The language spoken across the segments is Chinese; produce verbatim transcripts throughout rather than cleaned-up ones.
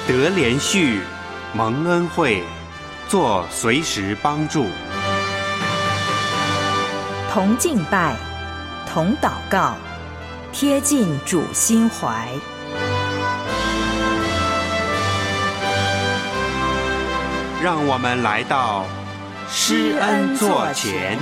得连续，蒙恩惠，做随时帮助。 同敬拜，同祷告，贴近主心怀。 让我们来到施恩座前。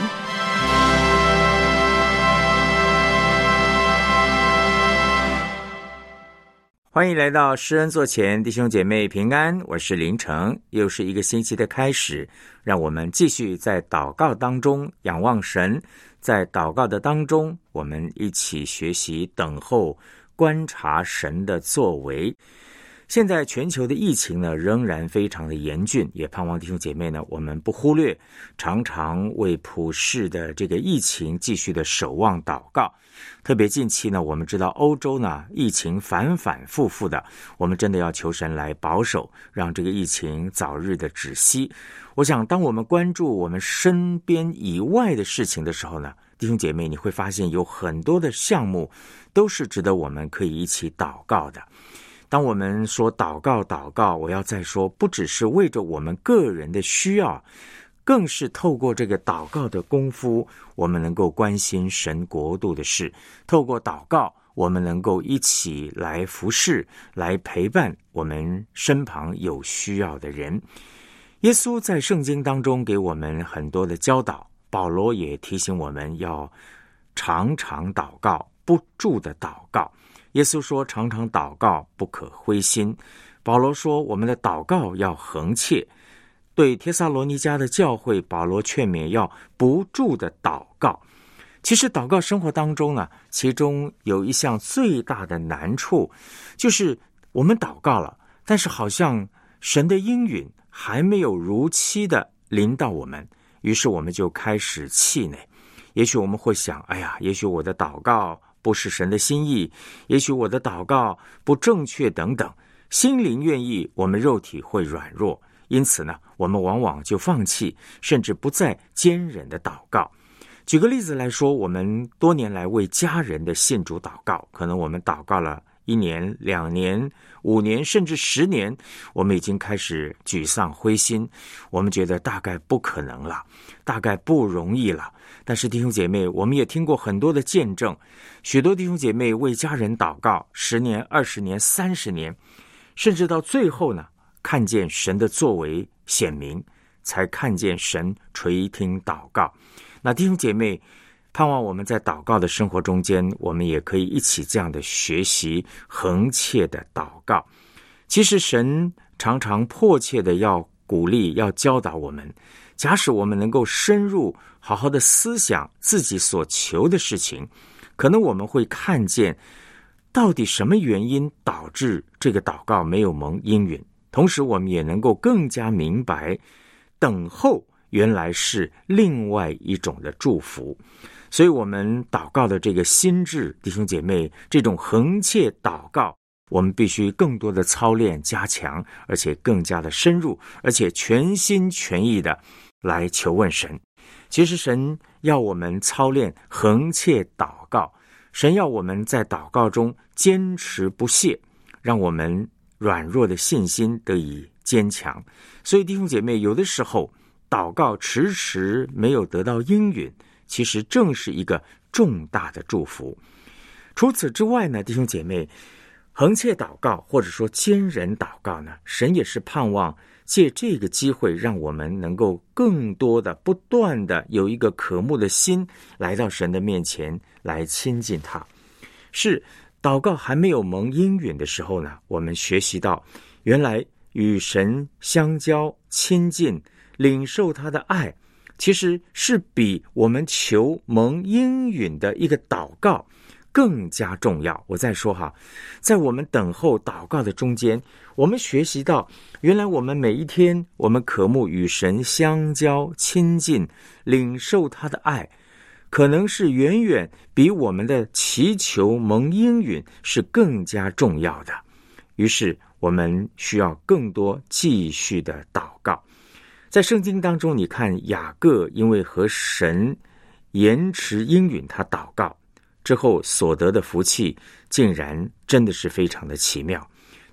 欢迎来到施恩座前，弟兄姐妹平安，我是林成，又是一个星期的开始，让我们继续在祷告当中仰望神，在祷告的当中，我们一起学习等候观察神的作为。现在全球的疫情呢仍然非常的严峻，也盼望弟兄姐妹呢我们不忽略，常常为普世的这个疫情继续的守望祷告。特别近期呢，我们知道欧洲呢疫情反反复复的，我们真的要求神来保守，让这个疫情早日的止息。我想当我们关注我们身边以外的事情的时候呢，弟兄姐妹你会发现有很多的项目都是值得我们可以一起祷告的。当我们说祷告祷告，我要再说，不只是为着我们个人的需要，更是透过这个祷告的功夫，我们能够关心神国度的事，透过祷告我们能够一起来服侍，来陪伴我们身旁有需要的人。耶稣在圣经当中给我们很多的教导，保罗也提醒我们要常常祷告，不住的祷告。耶稣说常常祷告，不可灰心。保罗说我们的祷告要恒切。对帖撒罗尼迦的教会，保罗劝勉要不住的祷告。其实祷告生活当中呢，其中有一项最大的难处，就是我们祷告了，但是好像神的应允还没有如期的临到我们，于是我们就开始气馁。也许我们会想，哎呀，也许我的祷告不是神的心意，也许我的祷告不正确等等，心灵愿意，我们肉体会软弱，因此呢，我们往往就放弃，甚至不再坚忍的祷告。举个例子来说，我们多年来为家人的信主祷告，可能我们祷告了一年、两年、五年，甚至十年，我们已经开始沮丧灰心，我们觉得大概不可能了，大概不容易了。但是弟兄姐妹，我们也听过很多的见证，许多弟兄姐妹为家人祷告十年、二十年、三十年，甚至到最后呢，看见神的作为显明，才看见神垂听祷告。那弟兄姐妹，盼望我们在祷告的生活中间，我们也可以一起这样的学习恒切的祷告。其实神常常迫切的要鼓励，要教导我们，假使我们能够深入好好的思想自己所求的事情，可能我们会看见到底什么原因导致这个祷告没有蒙应允，同时我们也能够更加明白等候原来是另外一种的祝福。所以我们祷告的这个心志，弟兄姐妹，这种恒切祷告，我们必须更多的操练加强，而且更加的深入，而且全心全意的来求问神。其实神要我们操练恒切祷告，神要我们在祷告中坚持不懈，让我们软弱的信心得以坚强。所以弟兄姐妹，有的时候祷告迟迟没有得到应允，其实正是一个重大的祝福。除此之外呢，弟兄姐妹，恒切祷告或者说坚忍祷告呢，神也是盼望借这个机会让我们能够更多的不断的有一个渴慕的心来到神的面前来亲近他。是祷告还没有蒙应允的时候呢，我们学习到原来与神相交亲近领受他的爱，其实是比我们求蒙应允的一个祷告更加重要。我再说哈，在我们等候祷告的中间，我们学习到原来我们每一天我们渴慕与神相交亲近领受他的爱，可能是远远比我们的祈求蒙应允是更加重要的。于是我们需要更多继续的祷告。在圣经当中，你看雅各因为和神延迟应允他祷告之后所得的福气，竟然真的是非常的奇妙。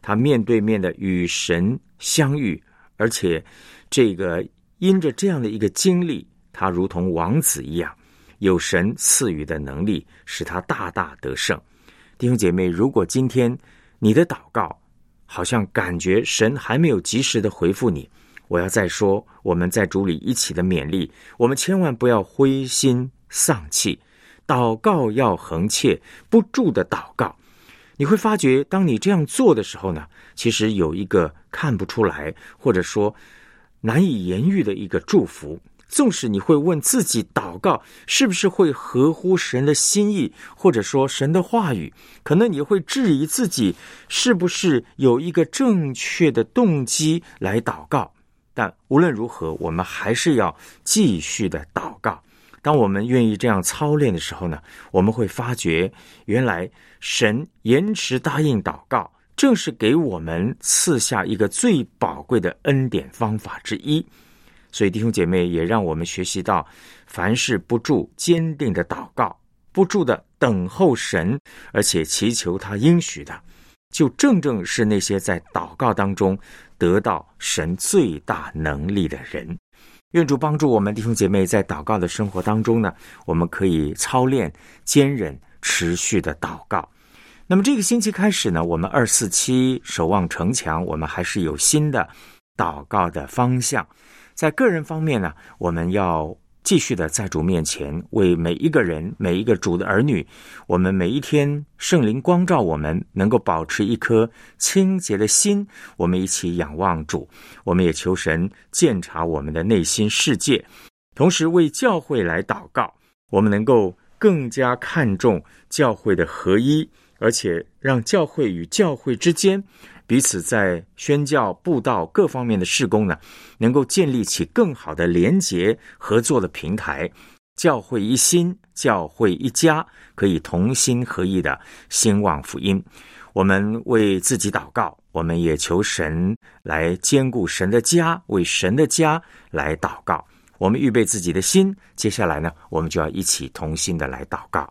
他面对面的与神相遇，而且这个因着这样的一个经历，他如同王子一样，有神赐予的能力，使他大大得胜。弟兄姐妹，如果今天你的祷告好像感觉神还没有及时的回复你，我要再说，我们在主里一起的勉励，我们千万不要灰心丧气，祷告要恒切，不住的祷告。你会发觉，当你这样做的时候呢，其实有一个看不出来，或者说难以言喻的一个祝福。纵使你会问自己，祷告是不是会合乎神的心意，或者说神的话语，可能你会质疑自己是不是有一个正确的动机来祷告。但无论如何，我们还是要继续的祷告。当我们愿意这样操练的时候呢，我们会发觉，原来神延迟答应祷告，正是给我们赐下一个最宝贵的恩典方法之一。所以弟兄姐妹，也让我们学习到，凡事不住坚定的祷告，不住的等候神，而且祈求他应许的，就正正是那些在祷告当中得到神最大能力的人。愿主帮助我们弟兄姐妹，在祷告的生活当中呢，我们可以操练坚忍持续的祷告。那么这个星期开始呢，我们二四七守望城墙，我们还是有新的祷告的方向。在个人方面呢，我们要继续的在主面前，为每一个人，每一个主的儿女，我们每一天圣灵光照我们，能够保持一颗清洁的心，我们一起仰望主。我们也求神鉴察我们的内心世界，同时为教会来祷告，我们能够更加看重教会的合一，而且让教会与教会之间彼此在宣教、布道各方面的事工呢，能够建立起更好的连结合作的平台。教会一心，教会一家，可以同心合意的兴旺福音。我们为自己祷告，我们也求神来兼顾神的家，为神的家来祷告。我们预备自己的心，接下来呢，我们就要一起同心的来祷告。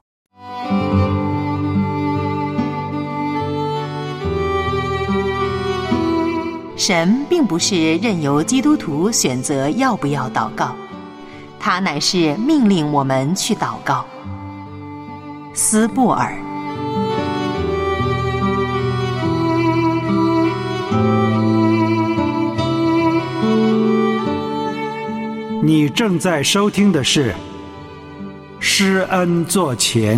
神并不是任由基督徒选择要不要祷告，他乃是命令我们去祷告。斯布尔。 你正在收听的是施恩座前。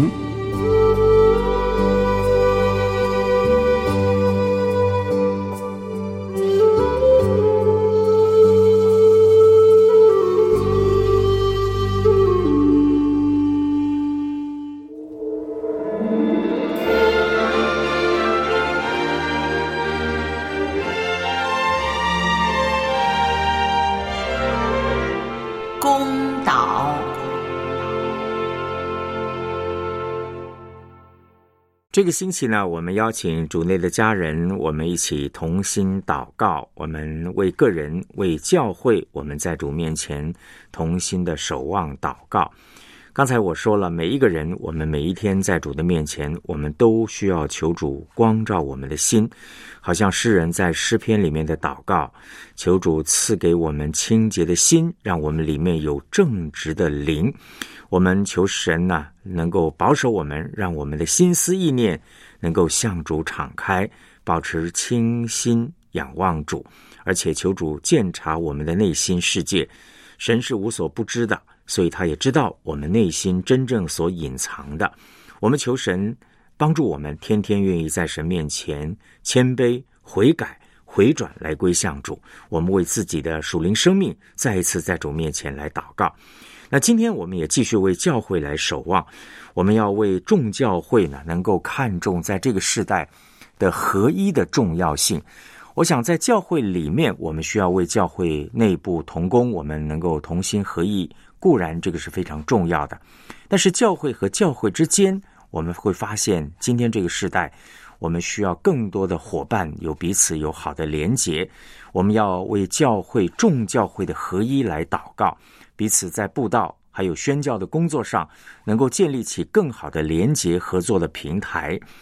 这个星期呢，我们邀请主内的家人，我们一起同心祷告。我们为个人、为教会，我们在主面前同心的守望祷告。刚才我说了，每一个人，我们每一天在主的面前，我们都需要求主光照我们的心，好像诗人在诗篇里面的祷告，求主赐给我们清洁的心，让我们里面有正直的灵。我们求神呢、啊，能够保守我们，让我们的心思意念能够向主敞开，保持清心仰望主，而且求主鉴察我们的内心世界。神是无所不知的，所以他也知道我们内心真正所隐藏的。我们求神帮助我们，天天愿意在神面前谦卑悔改回转，来归向主。我们为自己的属灵生命再一次在主面前来祷告。那今天我们也继续为教会来守望，我们要为众教会呢能够看重在这个世代的合一的重要性。我想在教会里面，我们需要为教会内部同工，我们能够同心合意，固然这个是非常重要的。但是教会和教会之间，我们会发现今天这个世代，我们需要更多的伙伴，有彼此有好的连结。我们要为教会众教会的合一来祷告，彼此在布道还有宣教的工作上能够建立起更好的连结合作的平台。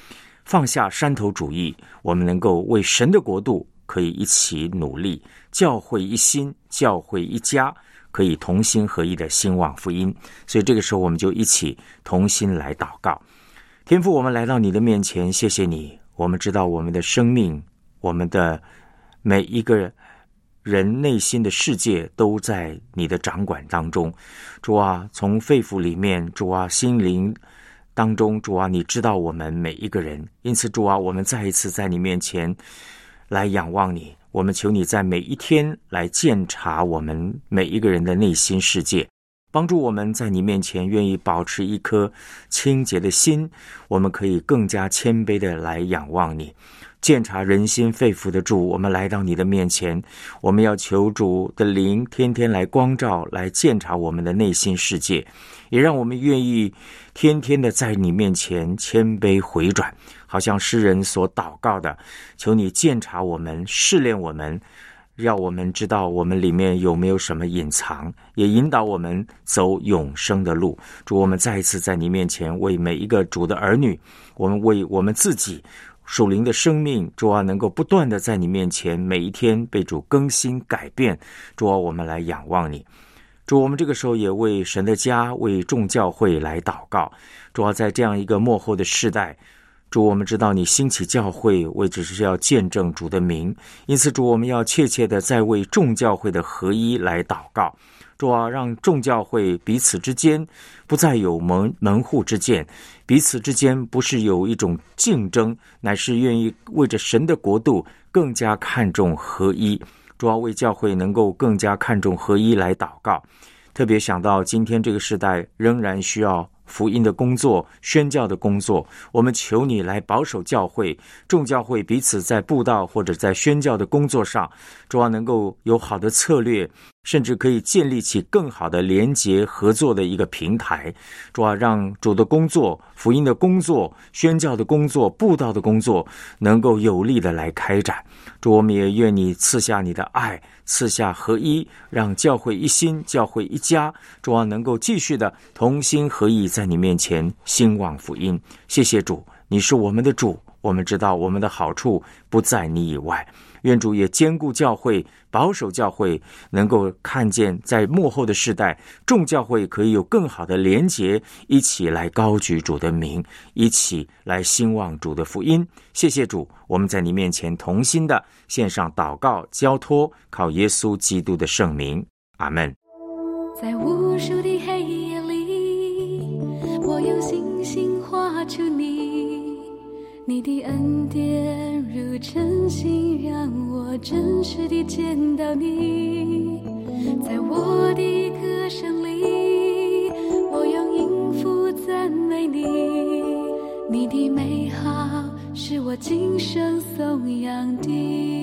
放下山头主义，我们能够为神的国度可以一起努力，教会一心，教会一家，可以同心合意的兴旺福音。所以这个时候我们就一起同心来祷告。天父，我们来到你的面前，谢谢你，我们知道我们的生命，我们的每一个人内心的世界都在你的掌管当中。主啊，从肺腑里面，主啊，心灵当中，主啊，你知道我们每一个人。因此主啊，我们再一次在你面前来仰望你，我们求你在每一天来鉴察我们每一个人的内心世界，帮助我们在你面前愿意保持一颗清洁的心，我们可以更加谦卑的来仰望你。鉴察人心肺腑的主，我们来到你的面前，我们要求主的灵天天来光照，来鉴察我们的内心世界，也让我们愿意天天的在你面前谦卑回转，好像诗人所祷告的，求你鉴察我们，试炼我们，让我们知道我们里面有没有什么隐藏，也引导我们走永生的路。主，我们再一次在你面前为每一个主的儿女，我们为我们自己属灵的生命，主啊，能够不断的在你面前每一天被主更新改变。主啊，我们来仰望你。主，我们这个时候也为神的家，为众教会来祷告。主啊，在这样一个末后的世代，主，我们知道你兴起教会，为只是要见证主的名，因此主，我们要切切的在为众教会的合一来祷告。主啊，让众教会彼此之间不再有门门户之见，彼此之间不是有一种竞争，乃是愿意为着神的国度更加看重合一。主啊，为教会能够更加看重合一来祷告。特别想到今天这个时代仍然需要福音的工作，宣教的工作，我们求你来保守教会，众教会彼此在布道或者在宣教的工作上，主要能够有好的策略，甚至可以建立起更好的连结合作的一个平台。主要让主的工作，福音的工作，宣教的工作，布道的工作能够有力的来开展。主，我们也愿你赐下你的爱，赐下合一，让教会一心，教会一家，主要能够继续的同心合意在你面前兴旺福音。谢谢主，你是我们的主，我们知道我们的好处不在你以外。愿主也坚固教会，保守教会，能够看见在末后的世代，众教会可以有更好的连结，一起来高举主的名，一起来兴旺主的福音。谢谢主，我们在你面前同心的献上祷告交托，靠耶稣基督的圣名，阿们。 在无数的黑夜里，我用星星画出你，你的恩典如晨星，让我真实地见到你。在我的歌声里，我用音符赞美你，你的美好是我今生颂扬的。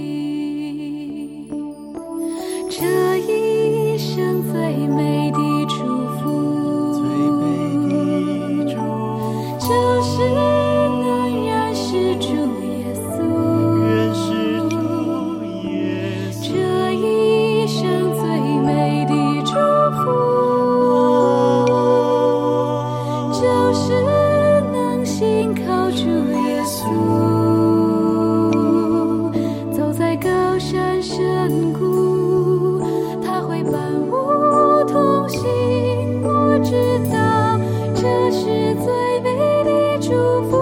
这一生最美的祝福，最美的祝福就是能认识主耶稣，认识主耶稣。这一生最美的祝福，就是能信靠主耶稣，走在高山深谷，他会伴我同行。我知道这是最美的祝福。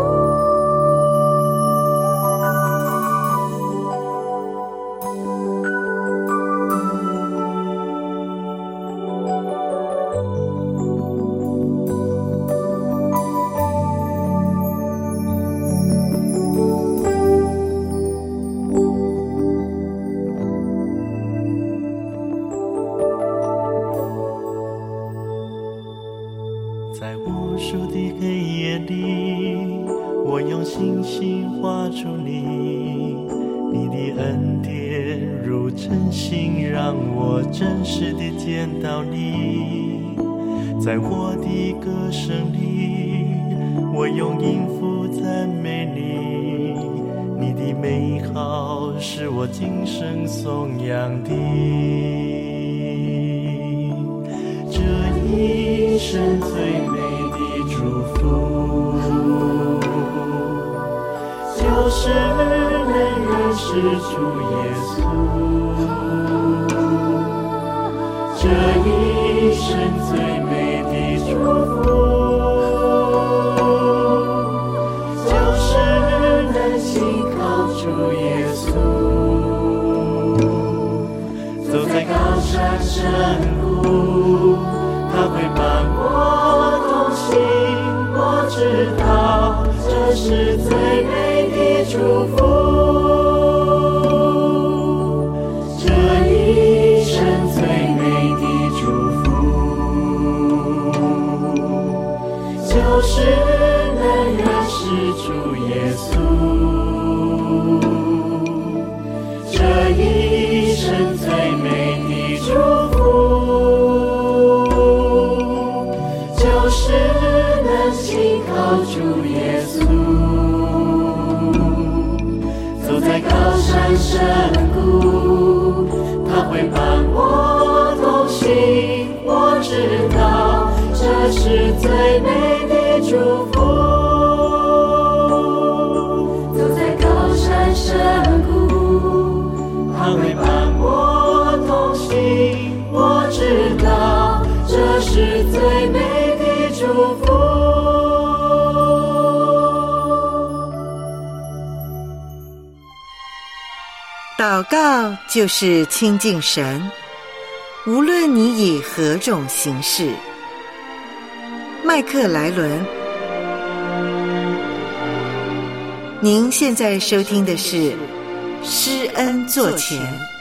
在无数的黑夜里，我用星星画出你，你的恩典如晨星，让我真实地见到你。在我的歌声里，我用音符赞美你，你的美好是我今生颂扬的。这一生最美的祝福， 就是能认识主耶稣，这一生最美的祝福，就是能信靠主耶稣，走在高山深谷，他会伴我同行，我知道这是最美的祝福，这一生最美的祝福，就是能认识主耶稣，这一生最美的祝福，就是能信靠主耶稣，走在高山深谷，他会伴我同行，我知道这是最美的祝福，走在高山深谷，他会伴我同行，我知道这是最美的祝福。 祷告就是亲近神，无论你以何种形式。麦克莱伦，您现在收听的是施恩座前。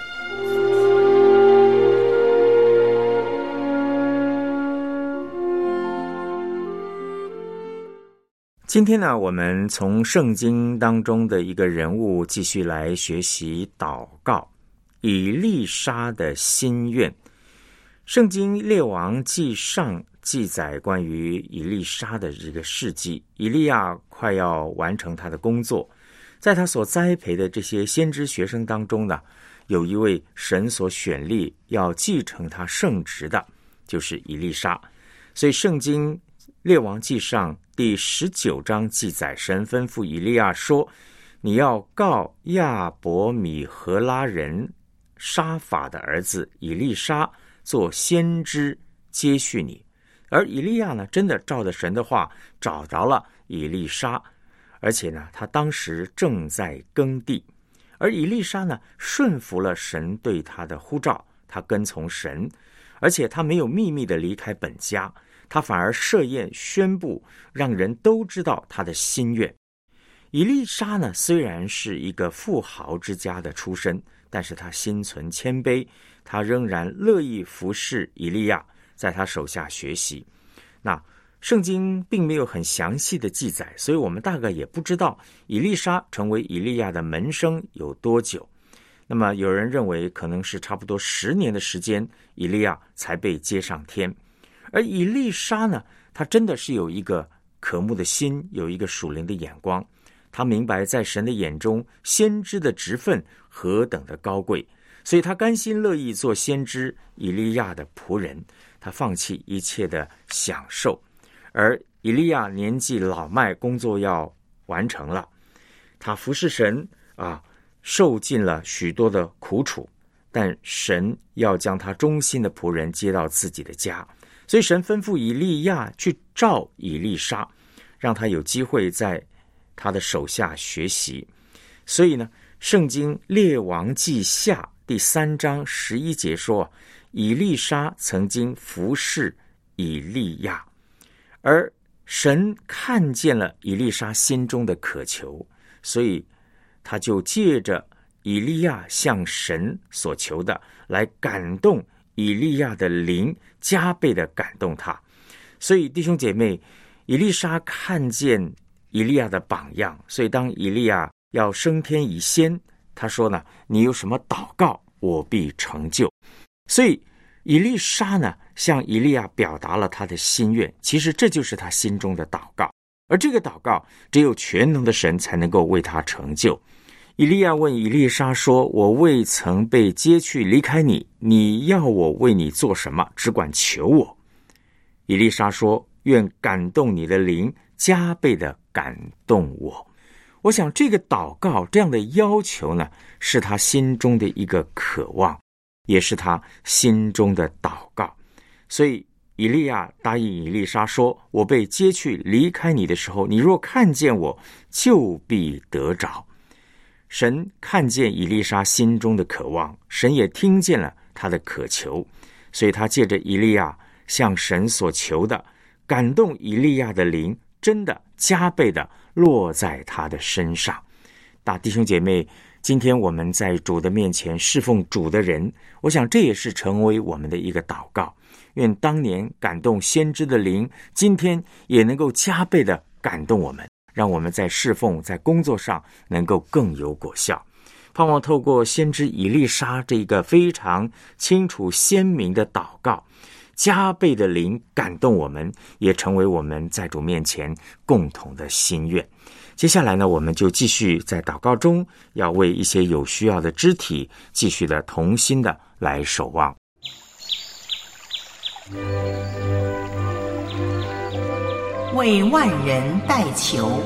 今天呢，我们从圣经当中的一个人物继续来学习祷告，以利沙的心愿。圣经列王记上记载关于以利沙的这个事迹，以利亚快要完成他的工作，在他所栽培的这些先知学生当中呢，有一位神所选立要继承他圣职的，就是以利沙。所以圣经列王记上第十九章记载，神吩咐以利亚说，你要告亚伯米荷拉人沙法的儿子以利沙做先知接续你。而以利亚呢，真的照着神的话找着了以利沙，而且呢，他当时正在耕地。而以利沙呢，顺服了神对他的呼召，他跟从神，而且他没有秘密的离开本家，他反而设宴宣布，让人都知道他的心愿。以利沙呢，虽然是一个富豪之家的出身，但是他心存谦卑，他仍然乐意服侍以利亚，在他手下学习。那圣经并没有很详细的记载，所以我们大概也不知道以利沙成为以利亚的门生有多久。那么有人认为可能是差不多十年的时间，以利亚才被接上天。而以利沙呢，他真的是有一个渴慕的心，有一个属灵的眼光，他明白在神的眼中先知的职分何等的高贵，所以他甘心乐意做先知以利亚的仆人，他放弃一切的享受。而以利亚年纪老迈，工作要完成了，他服侍神啊，受尽了许多的苦楚，但神要将他忠心的仆人接到自己的家，所以神吩咐以利亚去召以利沙，让他有机会在他的手下学习。所以呢，圣经列王记下第三章十一节说，以利沙曾经服侍以利亚，而神看见了以利沙心中的渴求，所以他就借着以利亚向神所求的来感动以利亚的灵，加倍的感动他。所以弟兄姐妹，以利沙看见以利亚的榜样，所以当以利亚要升天以先，他说呢，你有什么祷告，我必成就。所以以利沙呢，向以利亚表达了他的心愿，其实这就是他心中的祷告，而这个祷告只有全能的神才能够为他成就。以利亚问以利沙说，我未曾被接去离开你，你要我为你做什么？只管求我。以利沙说，愿感动你的灵加倍的感动我。 我想这个祷告这样的要求呢，是他心中的一个渴望，也是他心中的祷告。所以以利亚答应以利沙说，我被接去离开你的时候，你若看见我，就必得着。神看见以利沙心中的渴望，神也听见了他的渴求，所以他借着以利亚向神所求的，感动以利亚的灵，真的加倍的落在他的身上。大弟兄姐妹，今天我们在主的面前侍奉主的人，我想这也是成为我们的一个祷告，愿当年感动先知的灵，今天也能够加倍的感动我们，让我们在侍奉在工作上能够更有果效。盼望透过先知以利沙这个非常清楚鲜明的祷告，加倍的灵感动我们，也成为我们在主面前共同的心愿。接下来呢，我们就继续在祷告中，要为一些有需要的肢体继续的同心的来守望。 为万人代求。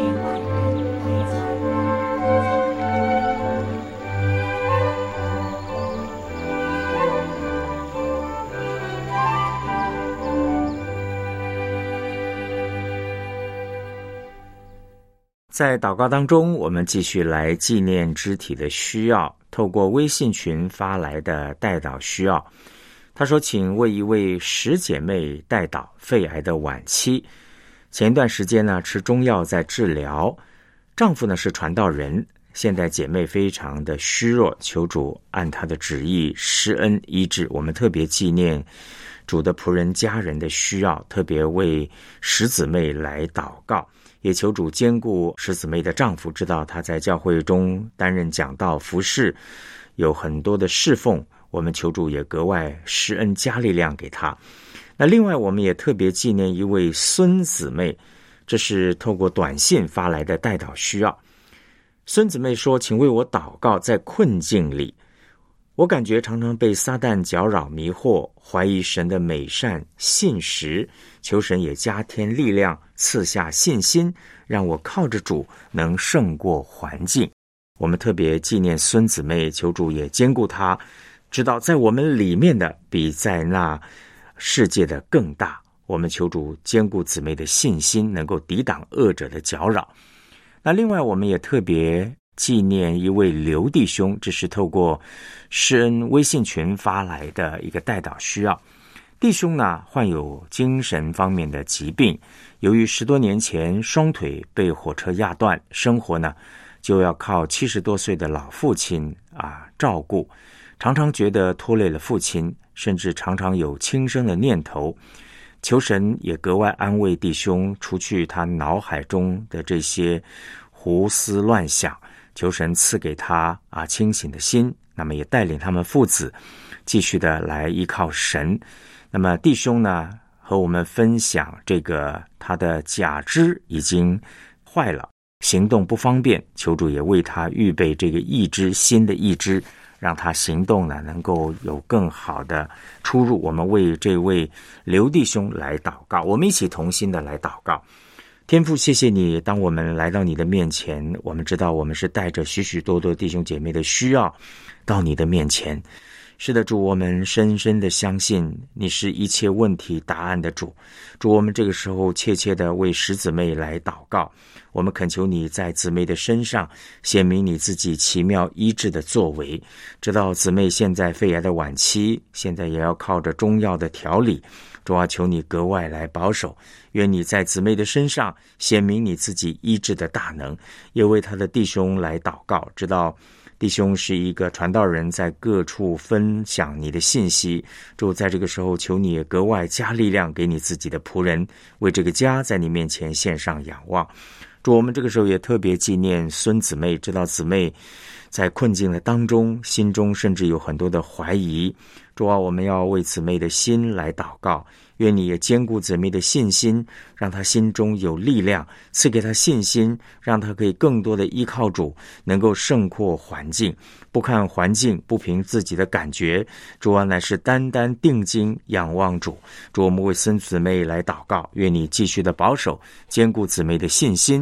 在祷告当中，我们继续来纪念肢体的需要，透过微信群发来的代祷需要。他说，请为一位十姐妹代祷肺癌的晚期，前一段时间呢吃中药在治疗，丈夫呢是传道人，现在姐妹非常的虚弱，求主按他的旨意施恩医治。我们特别纪念主的仆人家人的需要，特别为十姊妹来祷告，也求主兼顾十姊妹的丈夫，知道他在教会中担任讲道服事，有很多的侍奉，我们求主也格外施恩加力量给他。那另外我们也特别纪念一位孙姊妹，这是透过短信发来的代祷需要。孙姊妹说，请为我祷告，在困境里，我感觉常常被撒旦搅扰迷惑，怀疑神的美善信实，求神也加添力量，赐下信心，让我靠着主能胜过环境。我们特别纪念孙姊妹，求主也兼顾她，知道在我们里面的比在那世界的更大。我们求主兼顾姊妹的信心，能够抵挡恶者的搅扰。那另外我们也特别纪念一位刘弟兄，这是透过施恩微信群发来的一个代祷需要。弟兄呢患有精神方面的疾病，由于十多年前双腿被火车压断，生活呢就要靠七十多岁的老父亲啊照顾，常常觉得拖累了父亲，甚至常常有轻生的念头。求神也格外安慰弟兄，除去他脑海中的这些胡思乱想，求神赐给他啊清醒的心，那么也带领他们父子继续的来依靠神。那么弟兄呢和我们分享，这个他的假肢已经坏了，行动不方便，求主也为他预备这个义肢，新的义肢，让他行动呢能够有更好的出入。我们为这位刘弟兄来祷告，我们一起同心的来祷告。天父，谢谢你，当我们来到你的面前，我们知道我们是带着许许多多弟兄姐妹的需要到你的面前。是的，主，我们深深的相信你是一切问题答案的主。主，我们这个时候切切的为十姊妹来祷告，我们恳求你在姊妹的身上显明你自己奇妙医治的作为。知道姊妹现在肺癌的晚期，现在也要靠着中药的调理，主啊，求你格外来保守，愿你在姊妹的身上显明你自己医治的大能。也为他的弟兄来祷告，知道弟兄是一个传道人，在各处分享你的信息，主在这个时候求你也格外加力量给你自己的仆人，为这个家在你面前献上仰望。主，我们这个时候也特别纪念孙姊妹，知道姊妹在困境的当中，心中甚至有很多的怀疑。主啊，我们要为姊妹的心来祷告，愿你也兼顾姊妹的信心，让她心中有力量，赐给她信心，让她可以更多的依靠主，能够胜过环境，不看环境，不凭自己的感觉。主啊，乃是单单定睛仰望主。主，我们为孙姊妹来祷告，愿你继续的保守，兼顾姊妹的信心。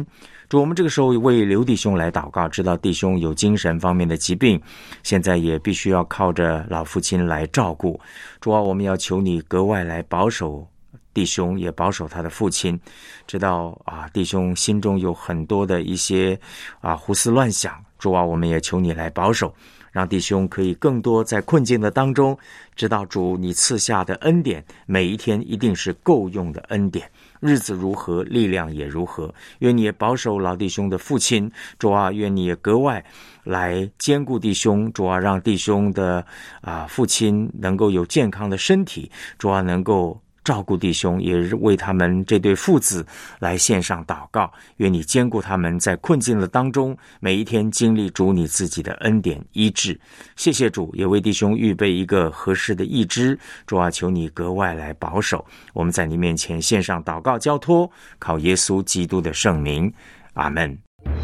主，我们这个时候为刘弟兄来祷告，知道弟兄有精神方面的疾病，现在也必须要靠着老父亲来照顾。主啊，我们要求你格外来保守弟兄，也保守他的父亲。知道啊，弟兄心中有很多的一些啊胡思乱想，主啊，我们也求你来保守，让弟兄可以更多在困境的当中，知道主你赐下的恩典，每一天一定是够用的恩典。日子如何，力量也如何。愿你也保守老弟兄的父亲，主啊，愿你也格外来兼顾弟兄，主啊，让弟兄的啊父亲能够有健康的身体，主啊，能够照顾弟兄，也为他们这对父子来献上祷告。愿你兼顾他们在困境的当中，每一天经历主你自己的恩典医治。谢谢主，也为弟兄预备一个合适的义肢。主啊，求你格外来保守。我们在你面前献上祷告交托，靠耶稣基督的圣名，阿们。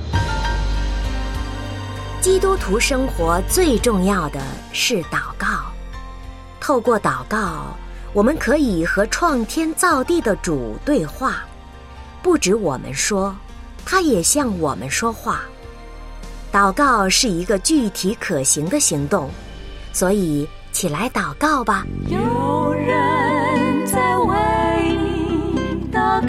基督徒生活最重要的是祷告，透过祷告，我们可以和创天造地的主对话，不止我们说，他也向我们说话。祷告是一个具体可行的行动，所以起来祷告吧。 有人在为你祷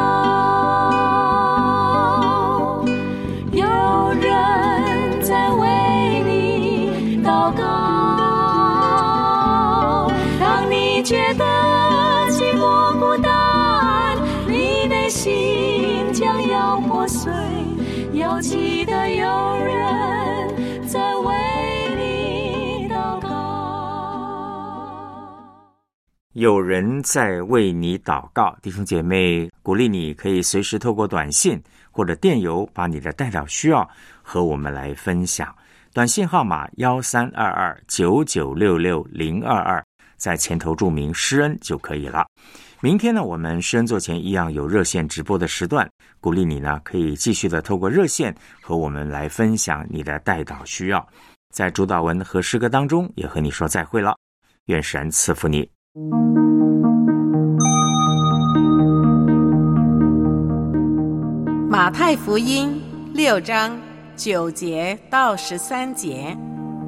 告，有人在为你祷告。当你觉得寂寞孤单，你内心将要破碎，要记得有人在为你祷告。 有人在为你祷告，弟兄姐妹，鼓励你可以随时透过短信或者电邮，把你的代祷需要和我们来分享。短信号码一三二二九九六六零二二，在前头注明施恩就可以了。明天呢，我们施恩座前一样有热线直播的时段，鼓励你呢可以继续的透过热线和我们来分享你的代祷需要。在主祷文和诗歌当中也和你说再会了，愿神赐福你。 马太福音六章九节到十三节，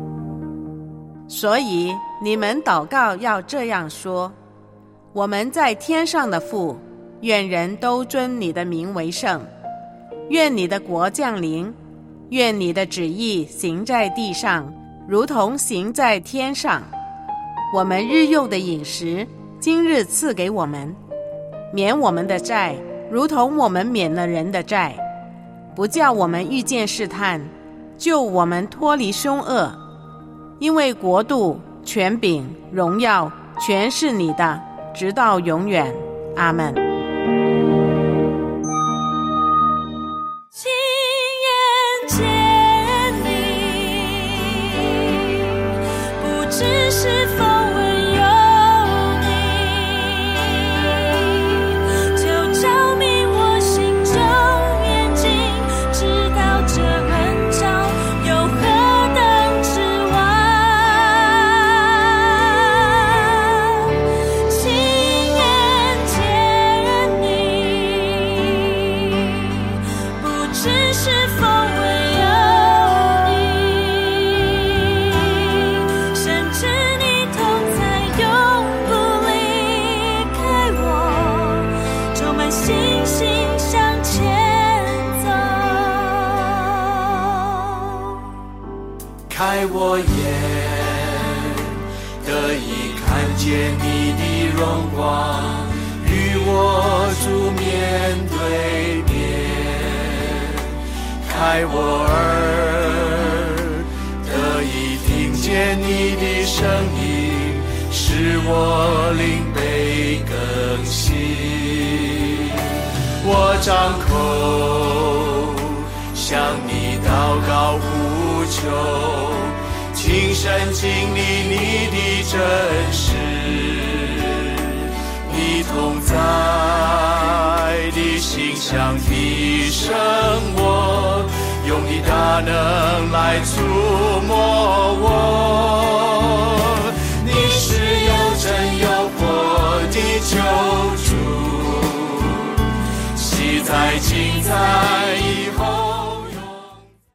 所以你们祷告要这样说：我们在天上的父，愿人都尊你的名为圣，愿你的国降临，愿你的旨意行在地上，如同行在天上。我们日用的饮食，今日赐给我们，免我们的债，如同我们免了人的债，不叫我们遇见试探，救我们脱离凶恶。因为国度、权柄、荣耀，全是你的，直到永远。阿们。 亲眼见你，不知是否闻有你，就照明我心中眼睛，知道这恩召有何等指望。亲眼见你，不知是否闻有你，深知你同在永不离开我，充满信心向前走。 开我眼，得以看见你的荣光，与我主面对面。开我耳，得以听见你的声音，使我灵被更新。我张口向你祷告呼求，亲身经历你的真实，你同在的形象提升我，用你大能来触摸我。你是有真有活的救主，昔在今在